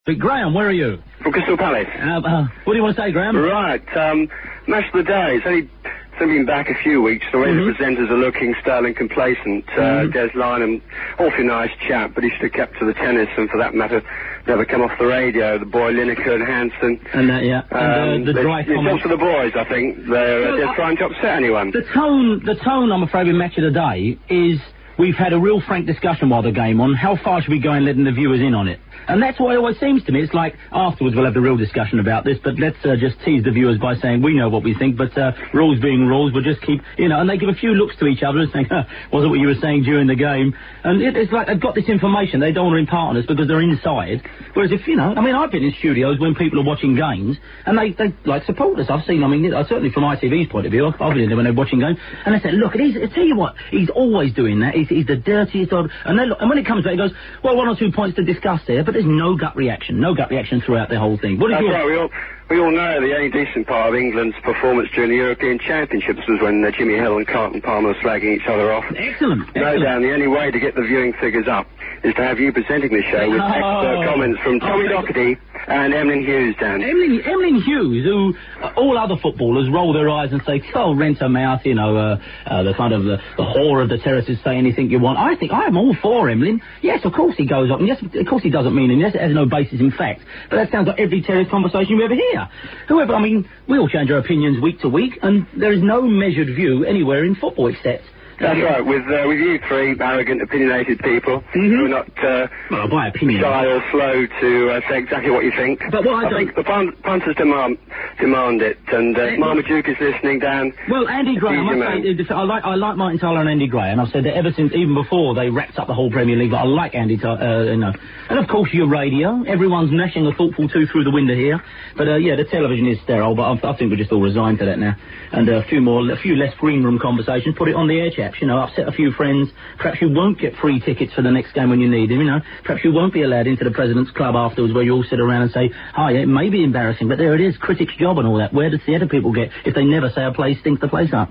Graham, where are you? From Crystal Palace. What do you want to say, Graham? Right, match of the day. It's only been back a few weeks. The way the presenters are looking, Sterling complacent. Des Lynam, awfully nice chap, but he should have kept to the tennis, and for that matter, never come off the radio. The boy Lineker and Hansen. And the dry comments. It's not for the boys, I think. They're trying to upset anyone. The tone, I'm afraid, with match of the day is we've had a real frank discussion while the game on. How far should we go in letting the viewers in on it? And that's what it always seems to me. It's like, afterwards we'll have the real discussion about this, but let's just tease the viewers by saying we know what we think, but rules being rules, we'll just keep, and they give a few looks to each other and think, wasn't what you were saying during the game. And it's like they've got this information they don't want to impart on us because they're inside. Whereas if, I've been in studios when people are watching games, and they like, support us. I've seen, certainly from ITV's point of view, I've been in there when they're watching games, and they say, look, I tell you what, he's always doing that. He's the dirtiest dog. And when it comes to it, he goes, well, 1 or 2 points to discuss there, but there's no gut reaction throughout the whole thing. That's right, we all know the only decent part of England's performance during the European Championships was when Jimmy Hill and Carlton Palmer were slagging each other off. Excellent. No, Dan, the only way to get the viewing figures up is to have you presenting the show with expert comments from Tommy Docherty and Emlyn Hughes, Dan. Emlyn Hughes, who all other footballers roll their eyes and say, rent a mouth, the kind of the whore of the terraces, say anything you want. I think I'm all for Emlyn. Yes, of course he goes up, and yes, of course he doesn't mean it. Yes, it has no basis in fact. But that sounds like every terrace conversation you ever hear. However, we all change our opinions week to week, and there is no measured view anywhere in football except... That's right, with you three arrogant, opinionated people who are not by opinion, shy or slow to say exactly what you think. But I think the punters demand it, and Marmaduke is listening, Dan. Well, Andy Gray, I like Martin Tyler and Andy Gray, and I've said that ever since, even before they wrapped up the whole Premier League, but I like Andy Tyler, And of course your radio, everyone's gnashing a thoughtful tooth through the window here, but the television is sterile, but I think we're just all resigned to that now. And a few less green room conversations, put it on the air chaps, upset a few friends. Perhaps you won't get free tickets for the next game when you need them, Perhaps you won't be allowed into the President's Club afterwards where you all sit around and say, hi, it may be embarrassing, but there it is, critics' job and all that. Where do theatre people get if they never say a place stinks the place up?